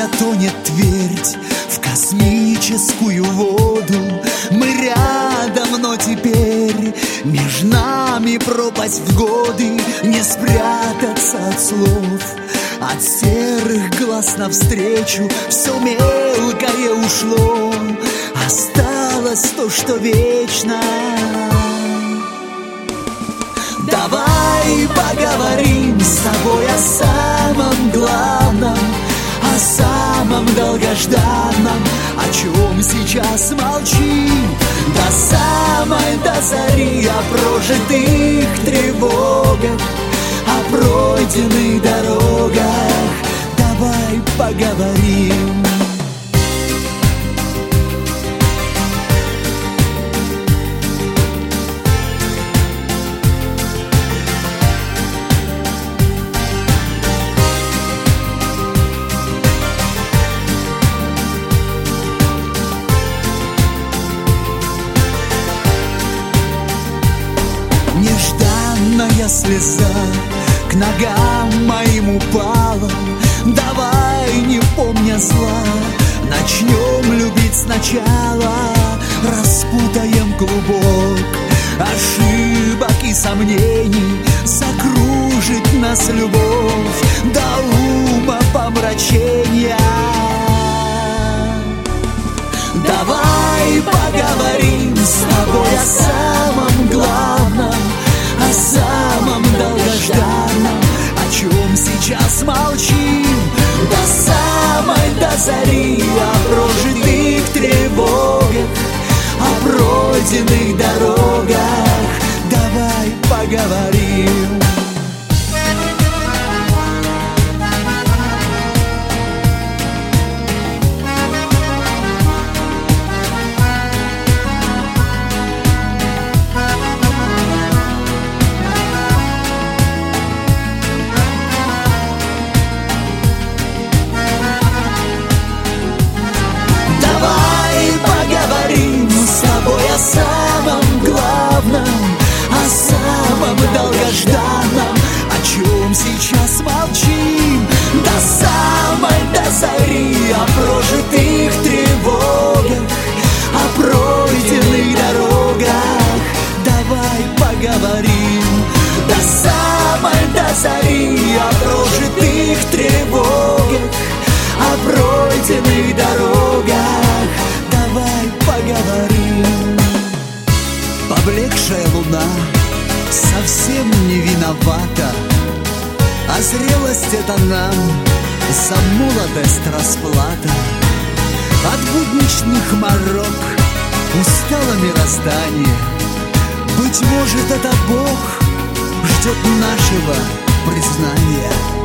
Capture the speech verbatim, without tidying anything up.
тонет твердь в космическую воду. Мы рядом, но теперь между нами пропасть в годы. Не спрятаться от слов, от серых глаз навстречу. Все мелкое ушло, осталось то, что вечно. Давай поговорим с тобой о самом главном, о самом долгожданном, о чем сейчас молчим. До самой до зари, о прожитых тревогах, о пройденных дорогах. Давай поговорим. Нежданная слеза к ногам моим упала. Давай, не помня зла, начнем любить сначала. Распутаем клубок ошибок и сомнений, закружит нас любовь до ума помрачения. Давай поговорим с тобой о самом главном, о самом долгожданном, о чем сейчас молчим. До самой до зари, о прожитых тревогах, о пройденных дорогах. Давай поговорим. О самом главном, о самом долгожданном, о чем сейчас молчим. До самой до зари, о прожитых тревогах, о пройденных дорогах. Давай поговорим. До самой до зари, о прожитых тревогах, о пройденных дорогах. Давай поговорим. Поблекшая луна совсем не виновата, а зрелость это нам за молодость расплата. От будничных морок устало мироздание. Быть может, это Бог ждет нашего признания.